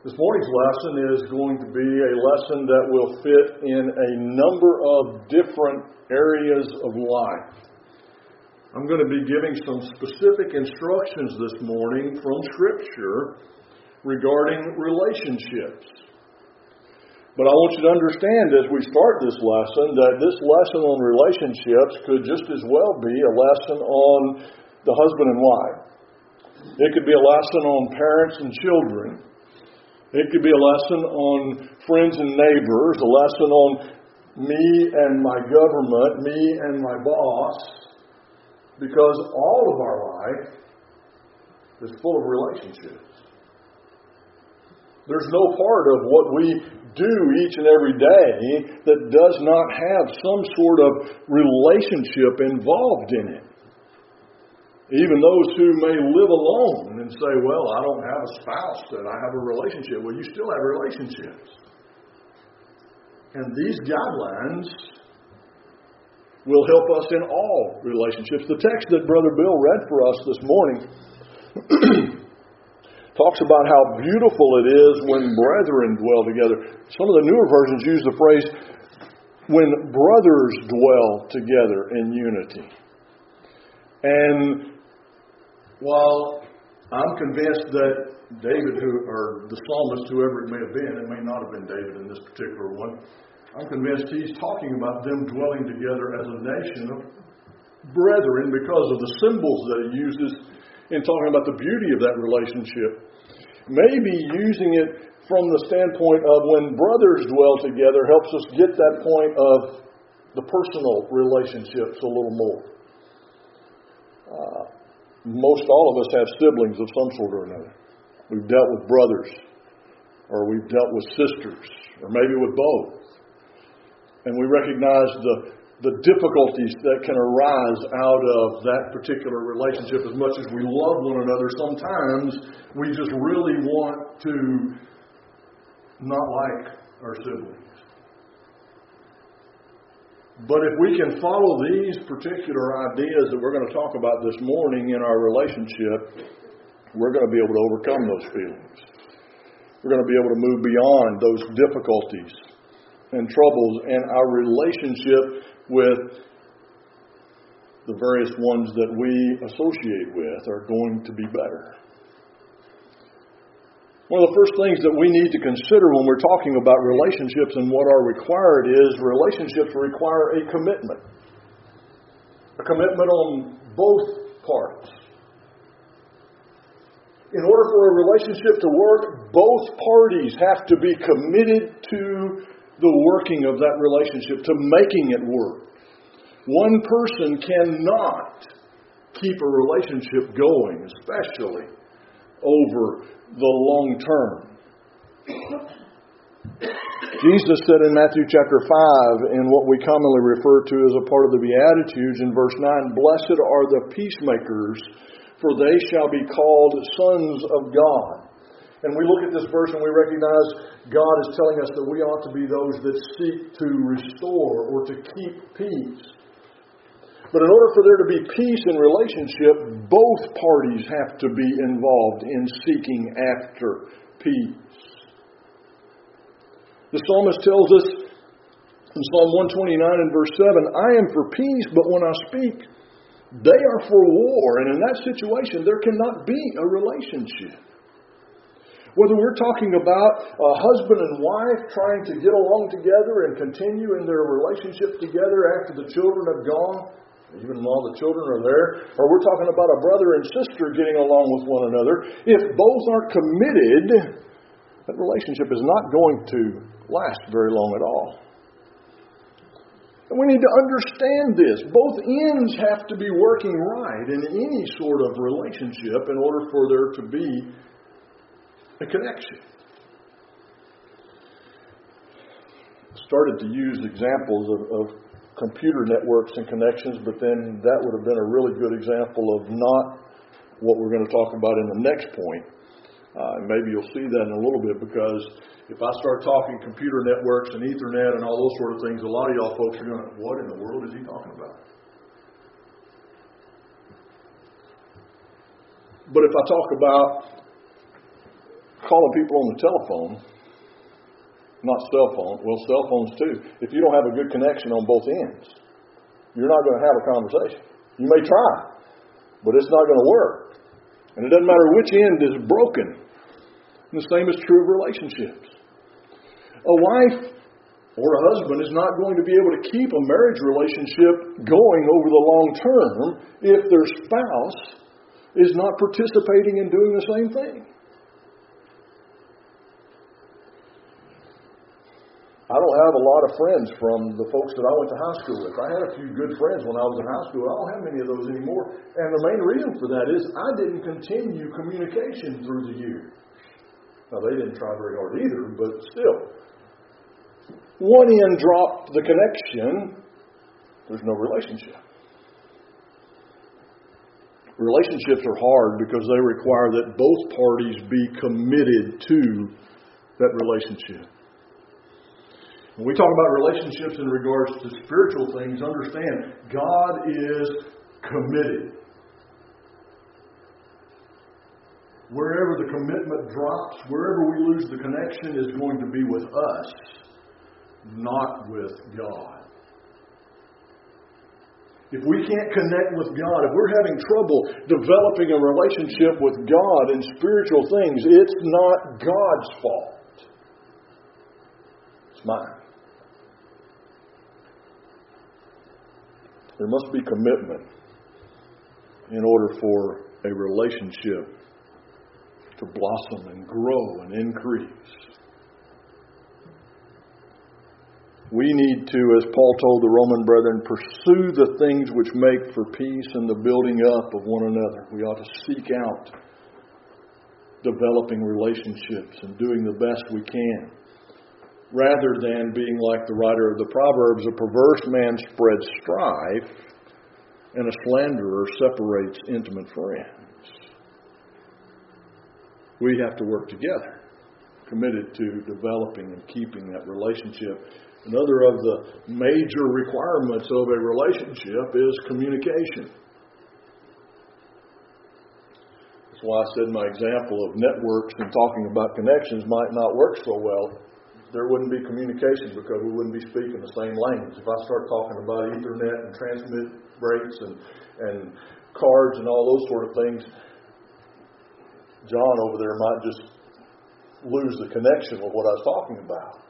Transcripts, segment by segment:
This morning's lesson is going to be a lesson that will fit in a number of different areas of life. I'm going to be giving some specific instructions this morning from Scripture regarding relationships. But I want you to understand as we start this lesson that this lesson on relationships could just as well be a lesson on the husband and wife. It could be a lesson on parents and children. It could be a lesson on friends and neighbors, a lesson on me and my government, me and my boss, because all of our life is full of relationships. There's no part of what we do each and every day that does not have some sort of relationship involved in it. Even those who may live alone and say, well, I don't have a spouse that I have a relationship with. You still have relationships. And these guidelines will help us in all relationships. The text that Brother Bill read for us this morning talks about how beautiful it is when brethren dwell together. Some of the newer versions use the phrase, when brothers dwell together in unity. And while I'm convinced that David, or the psalmist, whoever it may have been, it may not have been David in this particular one, I'm convinced he's talking about them dwelling together as a nation of brethren because of the symbols that he uses in talking about the beauty of that relationship. Maybe using it from the standpoint of when brothers dwell together helps us get that point of the personal relationships a little more. Most all of us have siblings of some sort or another. We've dealt with brothers, or we've dealt with sisters, or maybe with both. And we recognize the difficulties that can arise out of that particular relationship. As much as we love one another, sometimes we just really want to not like our siblings. But if we can follow these particular ideas that we're going to talk about this morning in our relationship, we're going to be able to overcome those feelings. We're going to be able to move beyond those difficulties and troubles, and our relationship with the various ones that we associate with are going to be better. One of the first things that we need to consider when we're talking about relationships and what are required is relationships require a commitment. A commitment on both parts. In order for a relationship to work, both parties have to be committed to the working of that relationship, to making it work. One person cannot keep a relationship going, especially over the long term. Jesus said in Matthew chapter 5, in what we commonly refer to as a part of the Beatitudes, in verse 9, "Blessed are the peacemakers, for they shall be called sons of God." And we look at this verse and we recognize God is telling us that we ought to be those that seek to restore or to keep peace. But in order for there to be peace in relationship, both parties have to be involved in seeking after peace. The psalmist tells us in Psalm 129 and verse 7, "I am for peace, but when I speak, they are for war." And in that situation, there cannot be a relationship. Whether we're talking about a husband and wife trying to get along together and continue in their relationship together after the children have gone, even while the children are there, or we're talking about a brother and sister getting along with one another, if both aren't committed, that relationship is not going to last very long at all. And we need to understand this. Both ends have to be working right in any sort of relationship in order for there to be a connection. Started to use examples of computer networks and connections, but then that would have been a really good example of not what we're going to talk about in the next point. Maybe you'll see that in a little bit, because if I start talking computer networks and Ethernet and all those sort of things, a lot of y'all folks are going, what in the world is he talking about? But if I talk about calling people on the telephone, not cell phone, well, cell phones too. If you don't have a good connection on both ends, you're not going to have a conversation. You may try, but it's not going to work. And it doesn't matter which end is broken. And the same is true of relationships. A wife or a husband is not going to be able to keep a marriage relationship going over the long term if their spouse is not participating in doing the same thing. I don't have a lot of friends from the folks that I went to high school with. I had a few good friends when I was in high school. I don't have many of those anymore. And the main reason for that is I didn't continue communication through the years. Now, they didn't try very hard either, but still. One end dropped the connection, there's no relationship. Relationships are hard because they require that both parties be committed to that relationship. When we talk about relationships in regards to spiritual things, understand God is committed. Wherever the commitment drops, wherever we lose the connection is going to be with us, not with God. If we can't connect with God, if we're having trouble developing a relationship with God in spiritual things, it's not God's fault. It's mine. There must be commitment in order for a relationship to blossom and grow and increase. We need to, as Paul told the Roman brethren, pursue the things which make for peace and the building up of one another. We ought to seek out developing relationships and doing the best we can, rather than being like the writer of the Proverbs, a perverse man spreads strife, and a slanderer separates intimate friends. We have to work together, committed to developing and keeping that relationship. Another of the major requirements of a relationship is communication. That's why I said my example of networks and talking about connections might not work so well. There wouldn't be communication because we wouldn't be speaking the same language. If I start talking about Ethernet and transmit rates and cards and all those sort of things, John over there might just lose the connection with what I was talking about.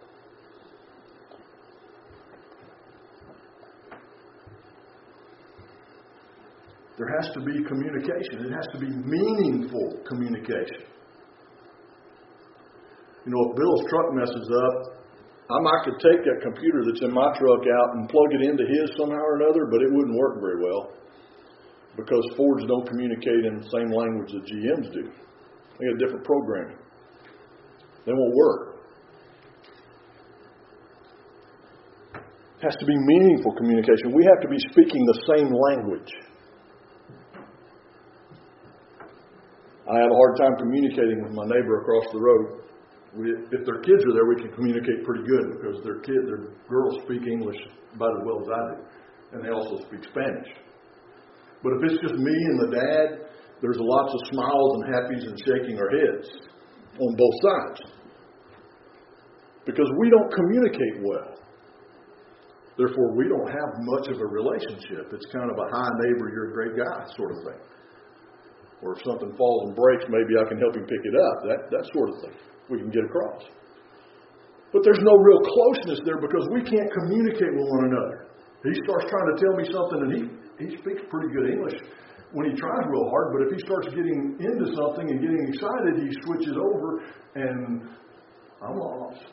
There has to be communication. It has to be meaningful communication. You know, if Bill's truck messes up, I could take that computer that's in my truck out and plug it into his somehow or another, but it wouldn't work very well because Fords don't communicate in the same language that GMs do. They got different programming. They won't work. It has to be meaningful communication. We have to be speaking the same language. I have a hard time communicating with my neighbor across the road. If their kids are there, we can communicate pretty good because their girls speak English about as well as I do. And they also speak Spanish. But if it's just me and the dad, there's lots of smiles and happies and shaking our heads on both sides. Because we don't communicate well. Therefore, we don't have much of a relationship. It's kind of a hi neighbor, you're a great guy sort of thing. Or if something falls and breaks, maybe I can help him pick it up. That sort of thing we can get across. But there's no real closeness there because we can't communicate with one another. He starts trying to tell me something and he speaks pretty good English when he tries real hard, but if he starts getting into something and getting excited, he switches over and I'm lost.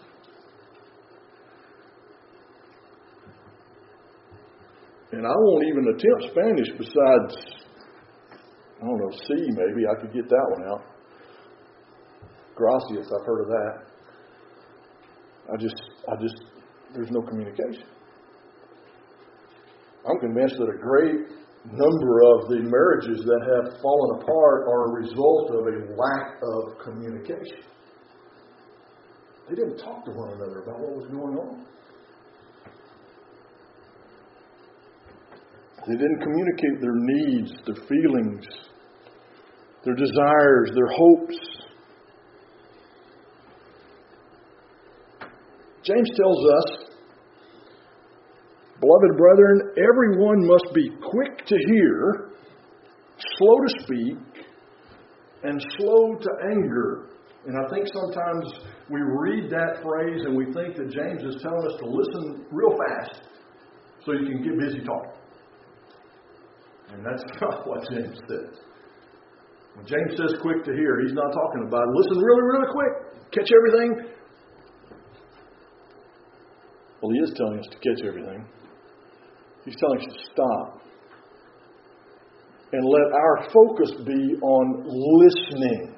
And I won't even attempt Spanish besides, I don't know, C maybe. I could get that one out. Gracias, I've heard of that. There's no communication. I'm convinced that a great number of the marriages that have fallen apart are a result of a lack of communication. They didn't talk to one another about what was going on. They didn't communicate their needs, their feelings, their desires, their hopes. James tells us, beloved brethren, everyone must be quick to hear, slow to speak, and slow to anger. And I think sometimes we read that phrase and we think that James is telling us to listen real fast so you can get busy talking. And that's not what James says. When James says quick to hear, he's not talking about listen really, really quick, catch everything. Well, he is telling us to catch everything. He's telling us to stop and let our focus be on listening.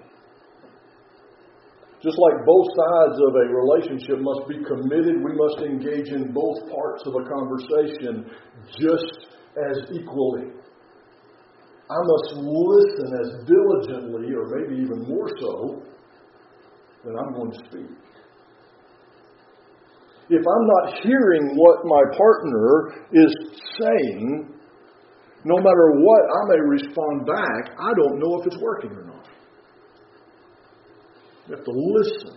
Just like both sides of a relationship must be committed, we must engage in both parts of a conversation just as equally. I must listen as diligently, or maybe even more so, than I'm going to speak. If I'm not hearing what my partner is saying, no matter what I may respond back, I don't know if it's working or not. You have to listen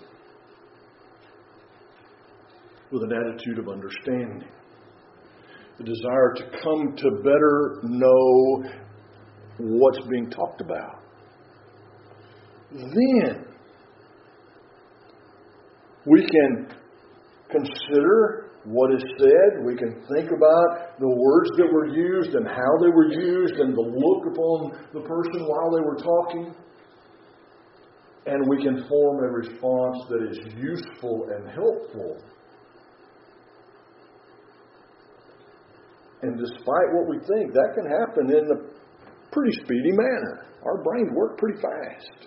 with an attitude of understanding. The desire to come to better know what's being talked about. Then we can consider what is said. We can think about the words that were used and how they were used and the look upon the person while they were talking. And we can form a response that is useful and helpful. And despite what we think, that can happen in a pretty speedy manner. Our brains work pretty fast.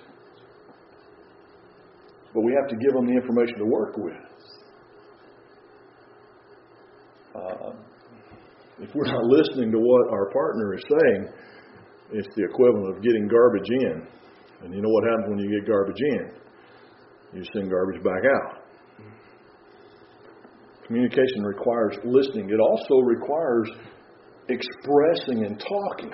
But we have to give them the information to work with. If we're not listening to what our partner is saying, it's the equivalent of getting garbage in. And you know what happens when you get garbage in? You send garbage back out. Communication requires listening. It also requires expressing and talking.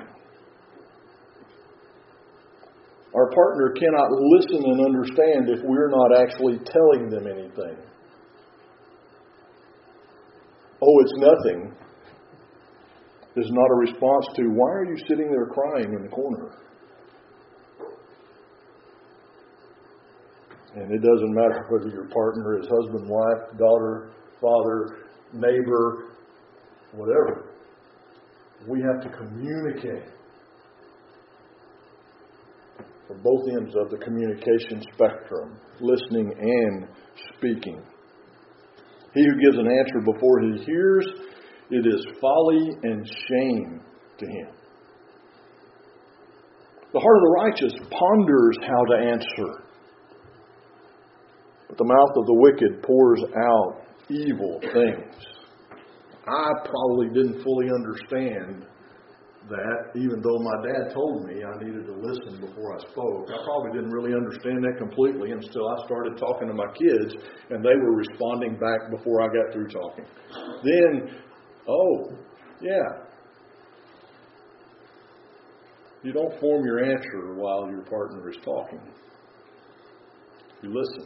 Our partner cannot listen and understand if we're not actually telling them anything. Oh, it's nothing is not a response to, why are you sitting there crying in the corner? And it doesn't matter whether your partner is husband, wife, daughter, father, neighbor, whatever. We have to communicate from both ends of the communication spectrum, listening and speaking. He who gives an answer before he hears, it is folly and shame to him. The heart of the righteous ponders how to answer, but the mouth of the wicked pours out evil things. I probably didn't fully understand that, even though my dad told me I needed to listen before I spoke. I probably didn't really understand that completely until I started talking to my kids and they were responding back before I got through talking. Then, you don't form your answer while your partner is talking. You listen.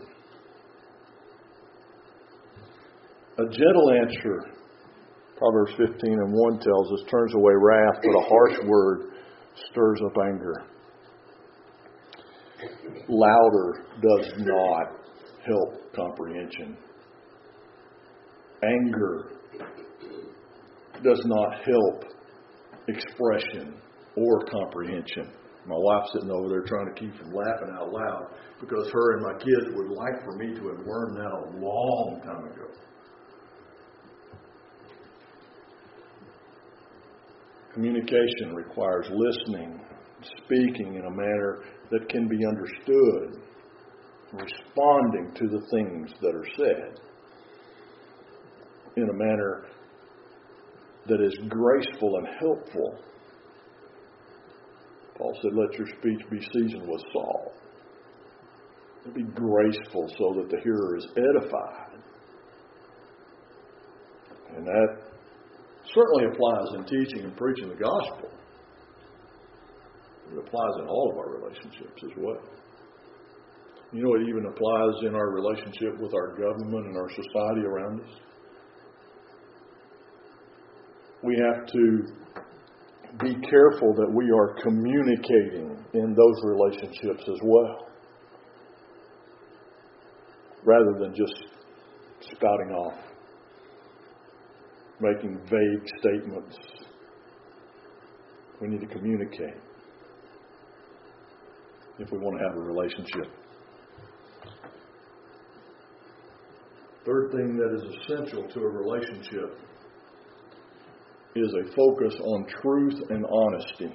A gentle answer, Proverbs 15:1 tells us, turns away wrath, but a harsh word stirs up anger. Louder does not help comprehension. Anger does not help expression or comprehension. My wife's sitting over there trying to keep from laughing out loud because her and my kids would like for me to have learned that a long time ago. Communication requires listening, speaking in a manner that can be understood, responding to the things that are said in a manner that is graceful and helpful. Paul said, let your speech be seasoned with salt. Be graceful so that the hearer is edified. And that certainly applies in teaching and preaching the gospel. It applies in all of our relationships as well. You know, it even applies in our relationship with our government and our society around us. We have to be careful that we are communicating in those relationships as well, rather than just spouting off, making vague statements. We need to communicate if we want to have a relationship. Third thing that is essential to a relationship is a focus on truth and honesty.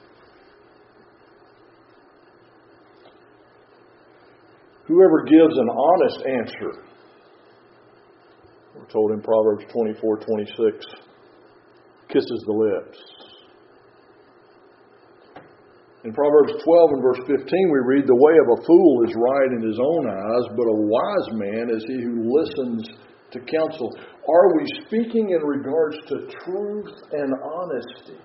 Whoever gives an honest answer, we're told in Proverbs 24:26, kisses the lips. In Proverbs 12 and verse 15 we read, the way of a fool is right in his own eyes, but a wise man is he who listens to counsel. Are we speaking in regards to truth and honesty?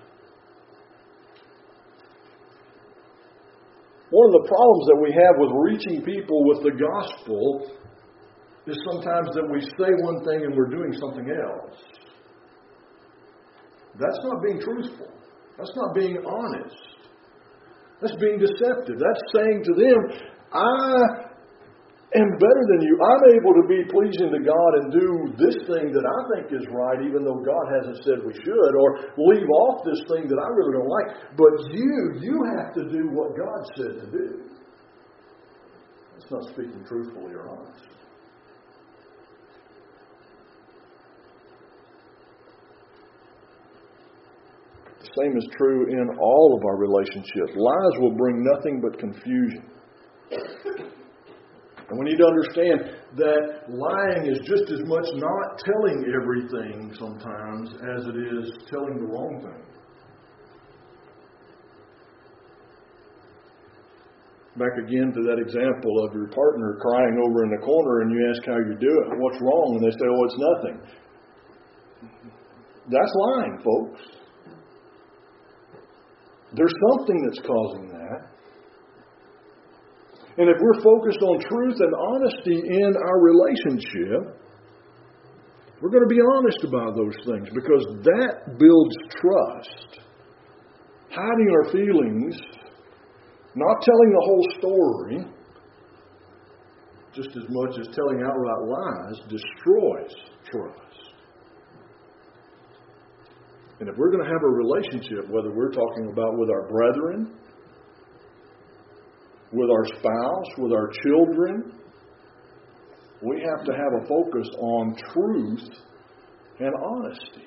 One of the problems that we have with reaching people with the gospel is sometimes that we say one thing and we're doing something else. That's not being truthful. That's not being honest. That's being deceptive. That's saying to them, I am better than you. I'm able to be pleasing to God and do this thing that I think is right, even though God hasn't said we should, or leave off this thing that I really don't like. But you have to do what God said to do. That's not speaking truthfully or honest. The same is true in all of our relationships. Lies will bring nothing but confusion. And we need to understand that lying is just as much not telling everything sometimes as it is telling the wrong thing. Back again to that example of your partner crying over in the corner and you ask how you're doing, what's wrong? And they say, oh, it's nothing. That's lying, folks. There's something that's causing that. And if we're focused on truth and honesty in our relationship, we're going to be honest about those things because that builds trust. Hiding our feelings, not telling the whole story, just as much as telling outright lies, destroys trust. And if we're going to have a relationship, whether we're talking about with our brethren, with our spouse, with our children, we have to have a focus on truth and honesty.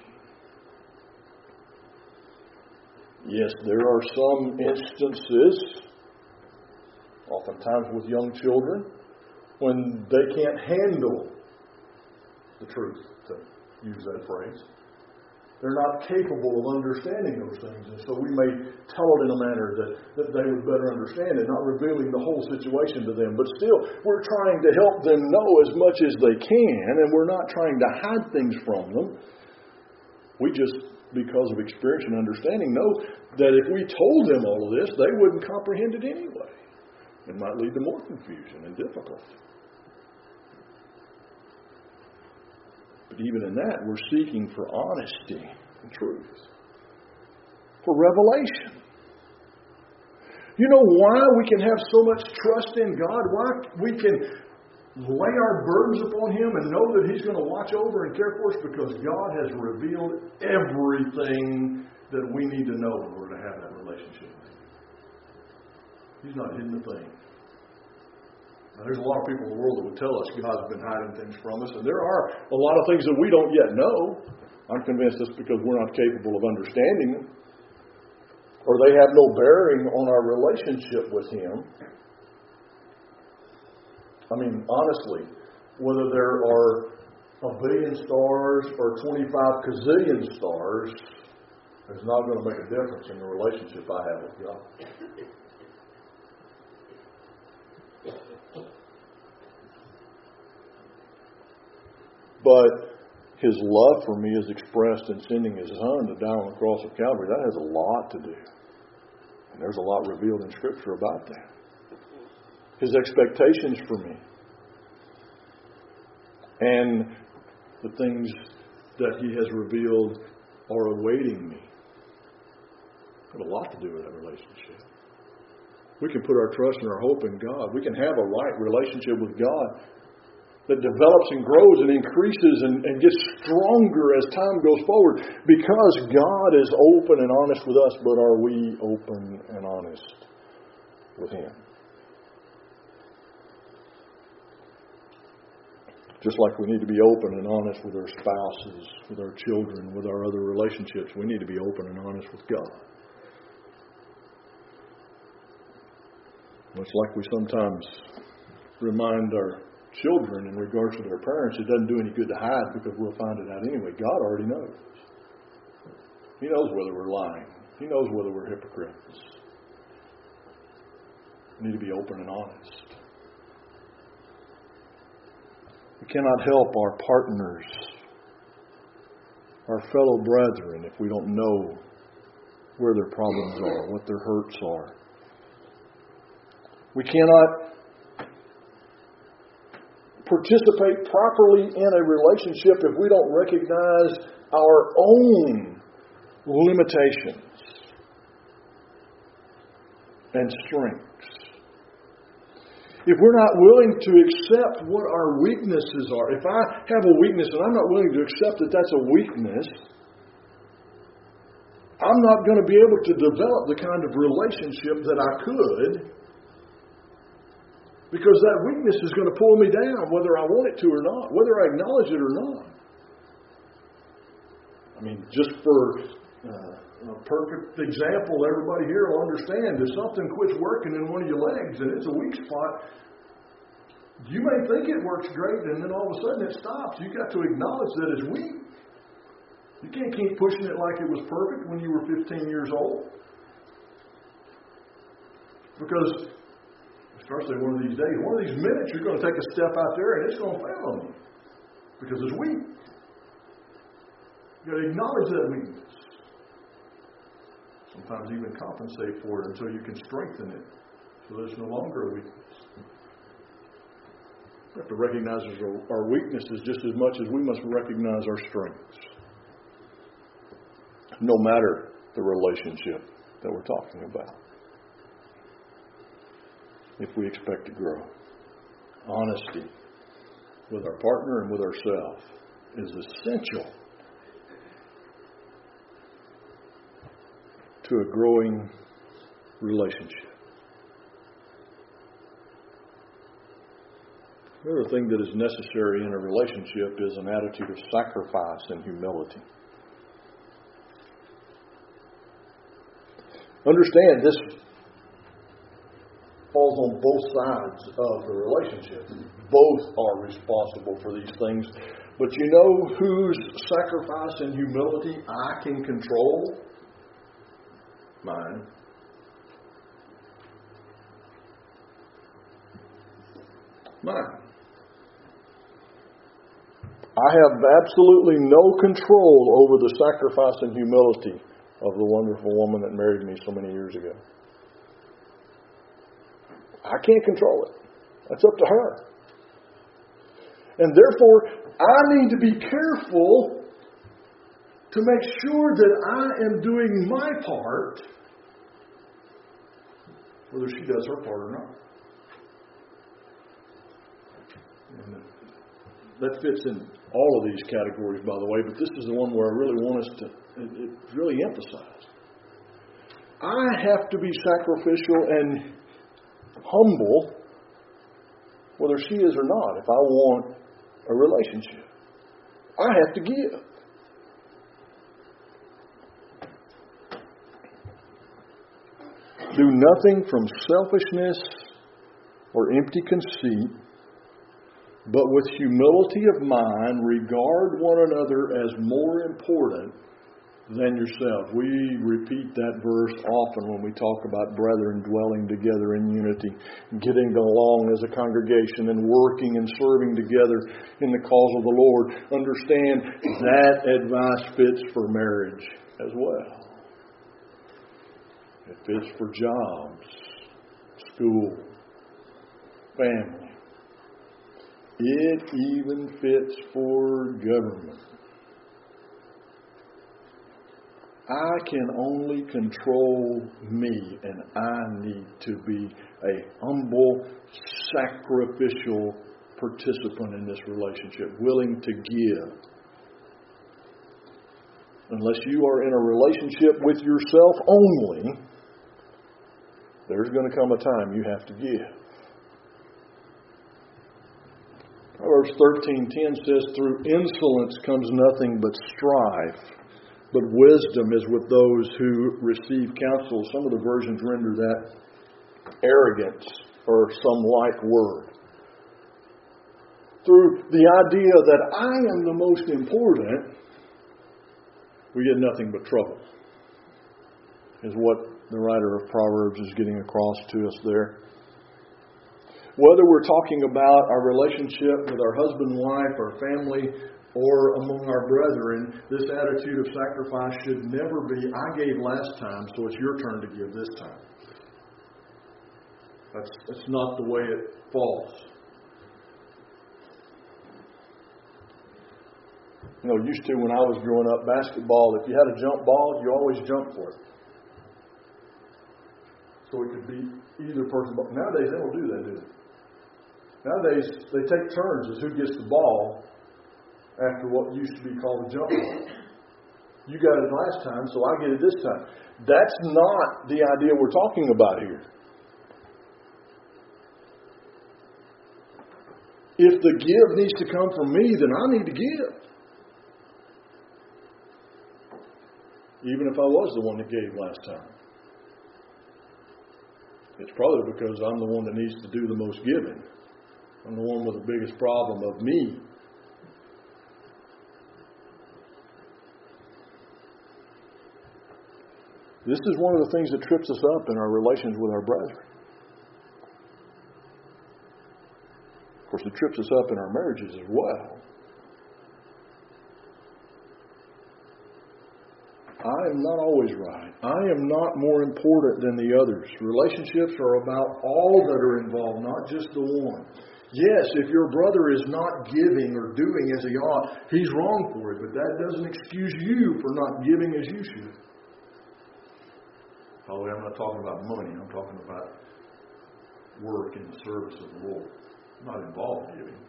Yes, there are some instances, oftentimes with young children, when they can't handle the truth, to use that phrase. They're not capable of understanding those things. And so we may tell it in a manner that they would better understand it, not revealing the whole situation to them. But still, we're trying to help them know as much as they can, and we're not trying to hide things from them. We just, because of experience and understanding, know that if we told them all of this, they wouldn't comprehend it anyway. It might lead to more confusion and difficulty. But even in that, we're seeking for honesty and truth. For revelation. You know why we can have so much trust in God? Why we can lay our burdens upon Him and know that He's going to watch over and care for us? Because God has revealed everything that we need to know in order to have that relationship with Him. He's not hidden a thing. Now, there's a lot of people in the world that would tell us God's been hiding things from us, and there are a lot of things that we don't yet know. I'm convinced it's because we're not capable of understanding them, or they have no bearing on our relationship with Him. I mean, honestly, whether there are 1 billion stars or 25 gazillion stars is not going to make a difference in the relationship I have with God. But His love for me is expressed in sending His Son to die on the cross of Calvary. That has a lot to do. And there's a lot revealed in Scripture about that. His expectations for me, and the things that He has revealed are awaiting me. Got a lot to do with that relationship. We can put our trust and our hope in God. We can have a right relationship with God that develops and grows and increases and gets stronger as time goes forward because God is open and honest with us, but are we open and honest with Him? Just like we need to be open and honest with our spouses, with our children, with our other relationships, we need to be open and honest with God. Much like we sometimes remind our children in regards to their parents, it doesn't do any good to hide because we'll find it out anyway. God already knows. He knows whether we're lying. He knows whether we're hypocrites. We need to be open and honest. We cannot help our partners, our fellow brethren, if we don't know where their problems are, what their hurts are. We cannot participate properly in a relationship if we don't recognize our own limitations and strengths. If we're not willing to accept what our weaknesses are, if I have a weakness and I'm not willing to accept that that's a weakness, I'm not going to be able to develop the kind of relationship that I could, because that weakness is going to pull me down whether I want it to or not, whether I acknowledge it or not. I mean, just for a perfect example, everybody here will understand. If something quits working in one of your legs and it's a weak spot, you may think it works great and then all of a sudden it stops. You've got to acknowledge that it's weak. You can't keep pushing it like it was perfect when you were 15 years old. Because especially one of these days, one of these minutes, you're going to take a step out there and it's going to fail on you because it's weak. You've got to acknowledge that weakness. Sometimes even compensate for it until you can strengthen it so that it's no longer a weakness. We have to recognize our weaknesses just as much as we must recognize our strengths, no matter the relationship that we're talking about. If we expect to grow, honesty with our partner and with ourselves is essential to a growing relationship. The other thing that is necessary in a relationship is an attitude of sacrifice and humility. Understand, this falls on both sides of the relationship. Both are responsible for these things. But you know whose sacrifice and humility I can control? Mine. Mine. I have absolutely no control over the sacrifice and humility of the wonderful woman that married me so many years ago. I can't control it. That's up to her. And therefore, I need to be careful to make sure that I am doing my part, whether she does her part or not. And that fits in all of these categories, by the way, but this is the one where I really want us to really emphasize. I have to be sacrificial and humble, whether she is or not, if I want a relationship. I have to give. Do nothing from selfishness or empty conceit, but with humility of mind, regard one another as more important than yourself. We repeat that verse often when we talk about brethren dwelling together in unity, getting along as a congregation and working and serving together in the cause of the Lord. Understand that advice fits for marriage as well. It fits for jobs, school, family. It even fits for government. I can only control me, and I need to be a humble, sacrificial participant in this relationship, willing to give. Unless you are in a relationship with yourself only, there's going to come a time you have to give. Proverbs 13:10 says, "Through insolence comes nothing but strife, but wisdom is with those who receive counsel." Some of the versions render that arrogance or some like word. Through the idea that I am the most important, we get nothing but trouble, is what the writer of Proverbs is getting across to us there. Whether we're talking about our relationship with our husband and wife, our family, or among our brethren, this attitude of sacrifice should never be, I gave last time, so it's your turn to give this time. That's not the way it falls. You know, used to when I was growing up, basketball, if you had a jump ball, you always jumped for it. So it could be either person. But nowadays, they don't do that, do they? Nowadays, they take turns as who gets the ball after what used to be called a jump ball. You got it last time, so I get it this time. That's not the idea we're talking about here. If the give needs to come from me, then I need to give. Even if I was the one that gave last time. It's probably because I'm the one that needs to do the most giving. I'm the one with the biggest problem of me. This is one of the things that trips us up in our relations with our brethren. Of course, it trips us up in our marriages as well. I am not always right. I am not more important than the others. Relationships are about all that are involved, not just the one. Yes, if your brother is not giving or doing as he ought, he's wrong for it, but that doesn't excuse you for not giving as you should. By the way, I'm not talking about money. I'm talking about work in the service of the Lord. I'm not involved in giving.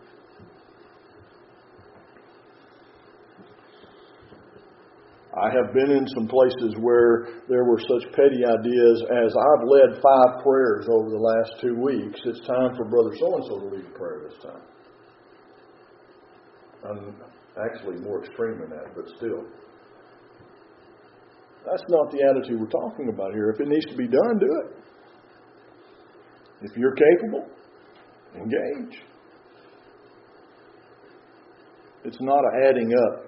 I have been in some places where there were such petty ideas as, I've led 5 prayers over the last 2 weeks. It's time for Brother so-and-so to lead a prayer this time. I'm actually more extreme than that, but still. That's not the attitude we're talking about here. If it needs to be done, do it. If you're capable, engage. It's not an adding up.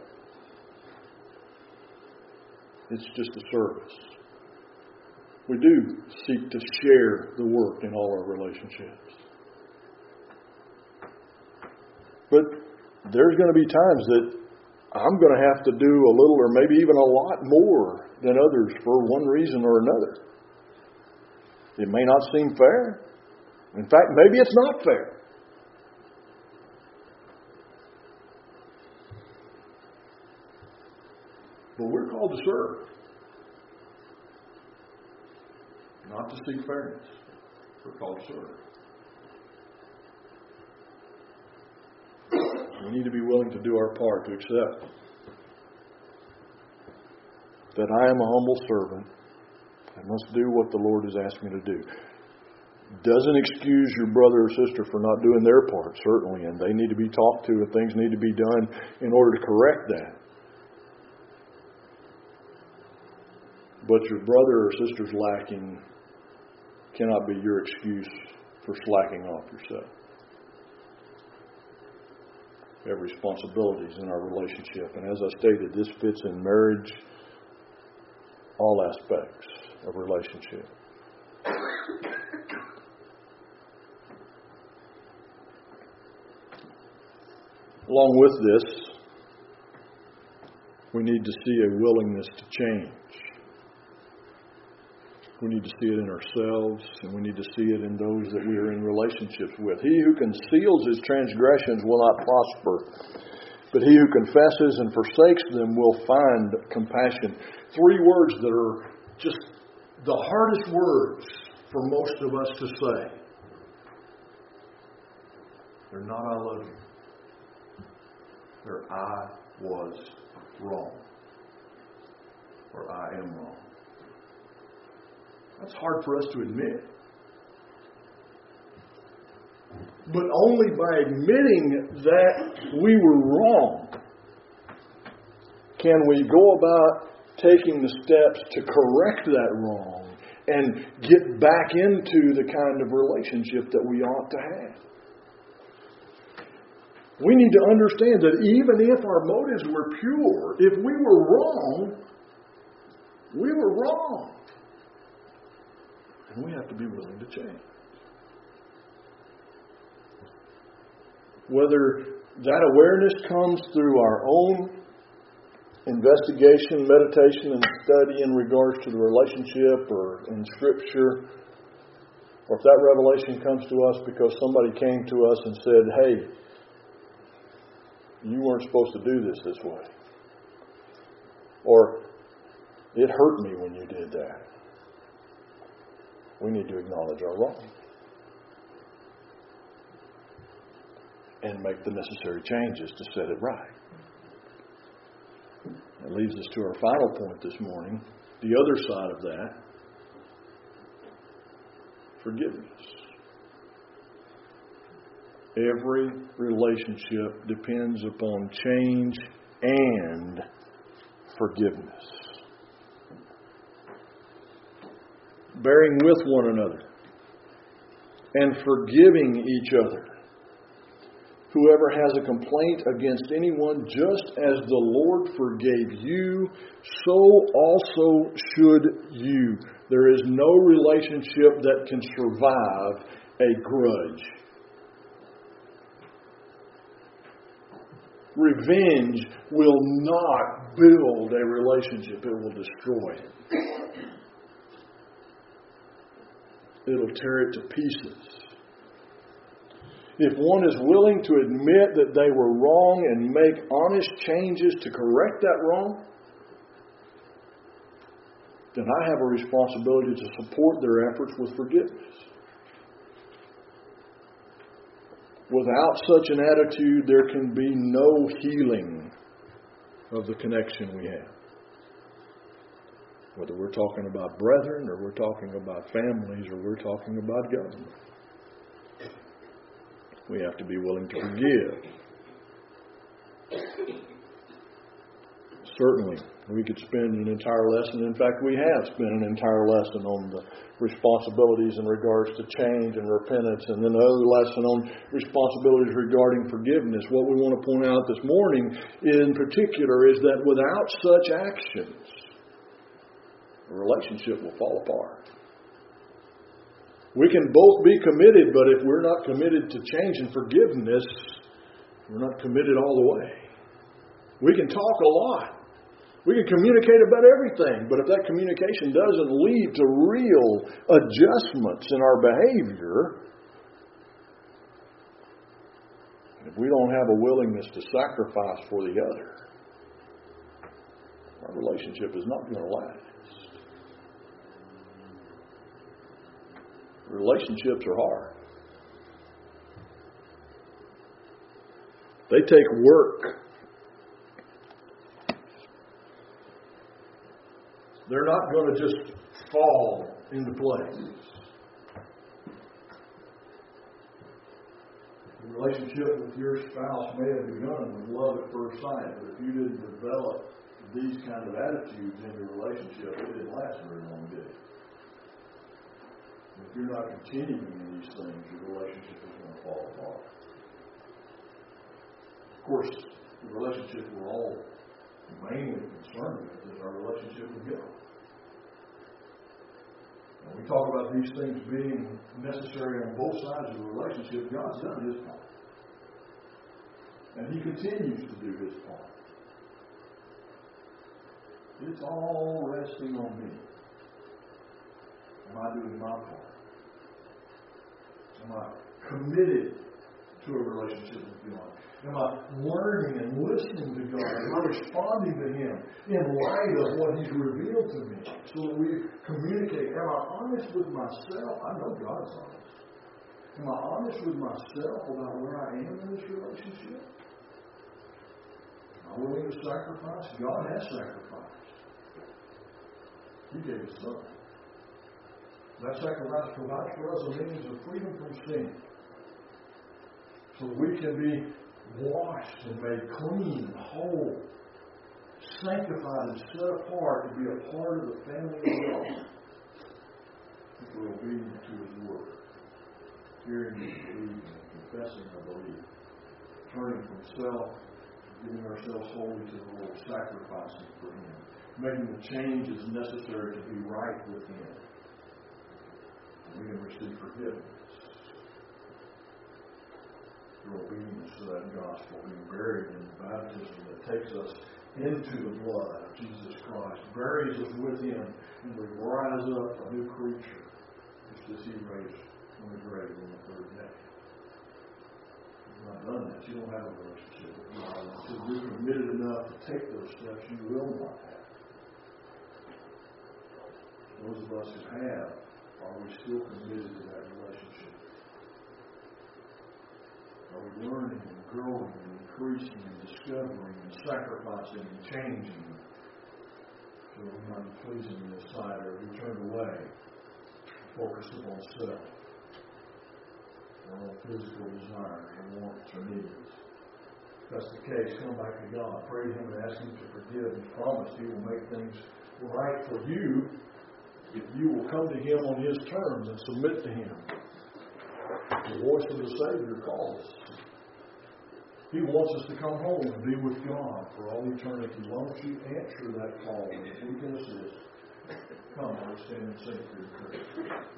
It's just a service. We do seek to share the work in all our relationships. But there's going to be times that I'm going to have to do a little or maybe even a lot more than others for one reason or another. It may not seem fair. In fact, maybe it's not fair. But we're called to serve. Not to seek fairness. We're called to serve. We need to be willing to do our part to accept that I am a humble servant. I must do what the Lord has asked me to do. Doesn't excuse your brother or sister for not doing their part, certainly, and they need to be talked to and things need to be done in order to correct that. But your brother or sister's lacking cannot be your excuse for slacking off yourself. We have responsibilities in our relationship. And as I stated, this fits in marriage, all aspects of relationship. Along with this, we need to see a willingness to change. We need to see it in ourselves, and we need to see it in those that we are in relationships with. He who conceals his transgressions will not prosper, but he who confesses and forsakes them will find compassion. 3 words that are just the hardest words for most of us to say. They're not "I love you." They're "I was wrong," or "I am wrong." That's hard for us to admit. But only by admitting that we were wrong can we go about taking the steps to correct that wrong and get back into the kind of relationship that we ought to have. We need to understand that even if our motives were pure, if we were wrong, we were wrong. And we have to be willing to change. Whether that awareness comes through our own investigation, meditation, and study in regards to the relationship or in Scripture, or if that revelation comes to us because somebody came to us and said, "Hey, you weren't supposed to do this way," or "It hurt me when you did that," we need to acknowledge our wrong and make the necessary changes to set it right. That leads us to our final point this morning, the other side of that: forgiveness. Every relationship depends upon change and forgiveness. Bearing with one another and forgiving each other. Whoever has a complaint against anyone, just as the Lord forgave you, so also should you. There is no relationship that can survive a grudge. Revenge will not build a relationship. It will destroy it. It'll tear it to pieces. If one is willing to admit that they were wrong and make honest changes to correct that wrong, then I have a responsibility to support their efforts with forgiveness. Without such an attitude, there can be no healing of the connection we have. Whether we're talking about brethren, or we're talking about families, or we're talking about government. We have to be willing to forgive. Certainly, we could spend an entire lesson. In fact, we have spent an entire lesson on the responsibilities in regards to change and repentance, and then another lesson on responsibilities regarding forgiveness. What we want to point out this morning in particular is that without such actions, a relationship will fall apart. We can both be committed, but if we're not committed to change and forgiveness, we're not committed all the way. We can talk a lot. We can communicate about everything, but if that communication doesn't lead to real adjustments in our behavior, if we don't have a willingness to sacrifice for the other, our relationship is not going to last. Relationships are hard. They take work. They're not going to just fall into place. The relationship with your spouse may have begun with love at first sight, but if you didn't develop these kind of attitudes in your relationship, it didn't last very long, did it? If you're not continuing in these things, your relationship is going to fall apart. Of course, the relationship we're all mainly concerned with is our relationship with God. When we talk about these things being necessary on both sides of the relationship, God's done His part. And He continues to do His part. It's all resting on me. I doing my part? Am I committed to a relationship with God? Am I learning and listening to God? Am I responding to Him in light of what He's revealed to me so that we communicate? Am I honest with myself? I know God's honest. Am I honest with myself about where I am in this relationship? Am I willing to sacrifice? God has sacrificed. He gave His Son. That sacrifice provides for us a means of freedom from sin. So we can be washed and made clean, whole, sanctified and set apart to be a part of the family of God. If we're obedient to His Word. Hearing and believing, confessing our belief. Turning from self, giving ourselves wholly to the Lord, sacrificing for Him. Making the changes necessary to be right with Him. And we can receive forgiveness. Through obedience to that gospel, being buried in baptism that takes us into the blood of Jesus Christ, buries us with Him, and we rise up a new creature, just as He raised from the grave on the third day. If you've not done that, you don't have a relationship with God. Until you're committed enough to take those steps, you will not have. Those of us who have, are we still committed to that relationship? Are we learning and growing and increasing and discovering and sacrificing and changing so that we might be pleasing in His sight, or we turn away, focused upon self, our own physical desires, our wants, or needs? If that's the case, come back to God, pray to Him and ask Him to forgive. He promised He will make things right for you if you will come to Him on His terms and submit to Him. The voice of the Savior calls. He wants us to come home and be with God for all eternity. Why don't you answer that call? If we can assist, come, let's stand and sing for your prayer.